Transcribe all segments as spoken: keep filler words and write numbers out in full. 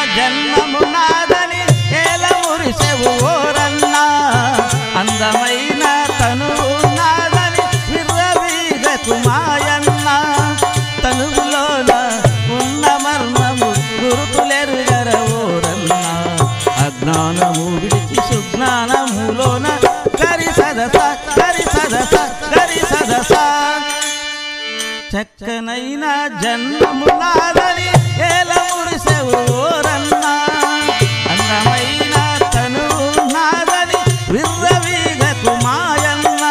జన్మము నాదని ఏల మురిసెవు ఓరన్నా అందమైన తనువు నాదని విర్రవీగకు మాయన్న తనువులోన ఉన్న మర్మము గురుతులెరుగర ఓరన్నా అజ్ఞానము విడిచి సుజ్ఞానములోన గరి సదస గరి సదస గరి సదస చక్కనైన జన్మము నాదని ఏల మురిసెవు ఓరన్నా అందమైన తనువు నాదని విర్రవీగకు మాయన్న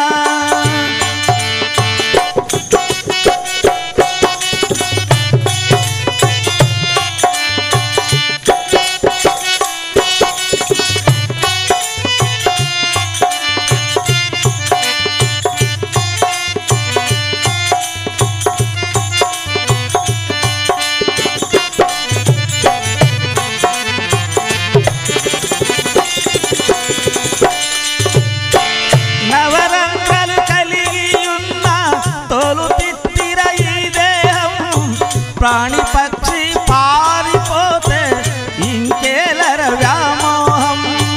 ప్రాణి పక్షి పారిపోతే ఇంకేలర వ్యామోహం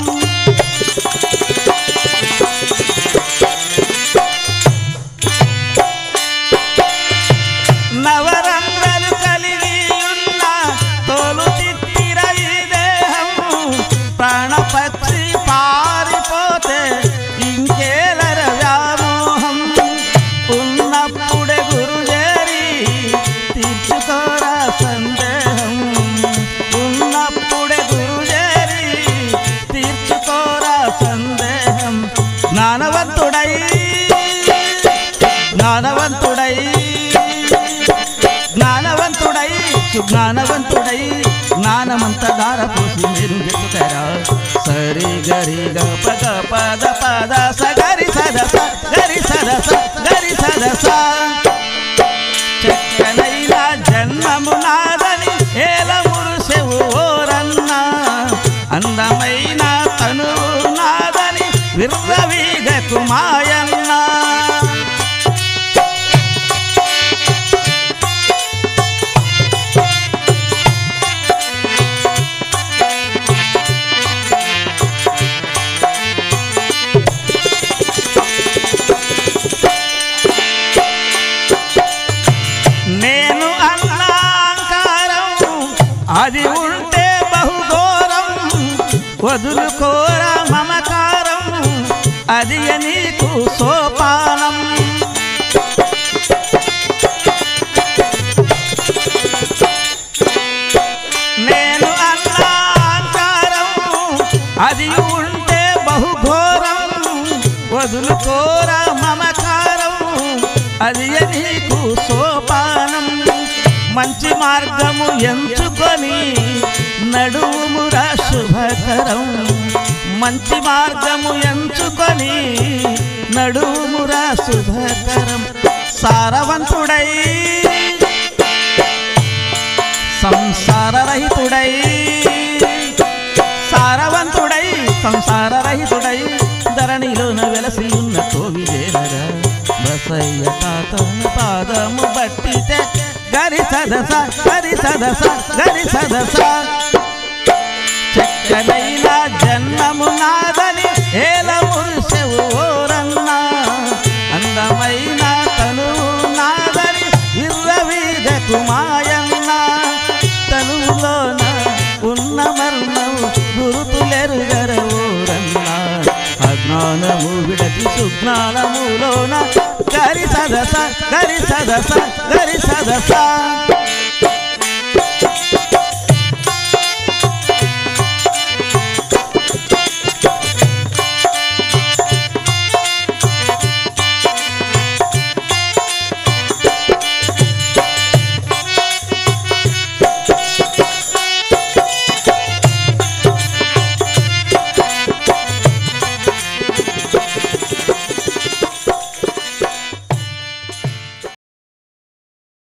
నవరంధ్రాలు కలిగి ఉన్న తోలు తిత్తిర ఈ దేహం ప్రాణ పక్షి పారిపోతే ఇంకేలర వ్యామోహం ఉన్నప్పుడే గురుజేరి తీర్చుకోరా సందేహం ఉన్నప్పుడే గురుజేరి తీర్చుకోరా సందేహం జ్ఞానవంతుడై జ్ఞానవంతుడై జ్ఞానవంతుడై సుజ్ఞానవంతుడై జ్ఞానమంత దారపోసి మీరు చెప్పుకరా సరి గరి గ పద పద పద స గరి సదస గరి సదస గరి సదస చక్కనైన జన్మము నాదని ఏల మురిసెవు ఓరన్నా అందమైన తనువు నాదని విర్రవీగకు మాయన్న అది ఉంటే బహుఘోరం వదులుకోర మమకారం అది నీకు సోపానం నేను అన్నాంకారం అది ఉంటే బహుఘోరం వదులుకోర మమకారం అది నీకు సోపానం మంచి మార్గము ఎంచుకొని నడుమురా శుభకరం మంచి మార్గము ఎంచుకొని నడుమురా శుభకరం సారవంతుడై సంసారరహితుడై సారవంతుడై సంసారరహితుడై ధరణిలోన వెలసి ఉన్న కోవిదేనరా బసయ్య తాతన పాదము బట్టితే గరి సదస గరి సదస గరి సదస చక్కనైన జన్మము నాదని ఏల మురిసెవు ఓరన్నా అందమైన తనువు నాదని విర్రవీగకు మాయన్న తనువులోన ఉన్న మర్మము గురుతులెరుగర ఓరన్నా అజ్ఞానము విడచి సుజ్ఞానములోన గరి సదస గరి సదస గరి సదస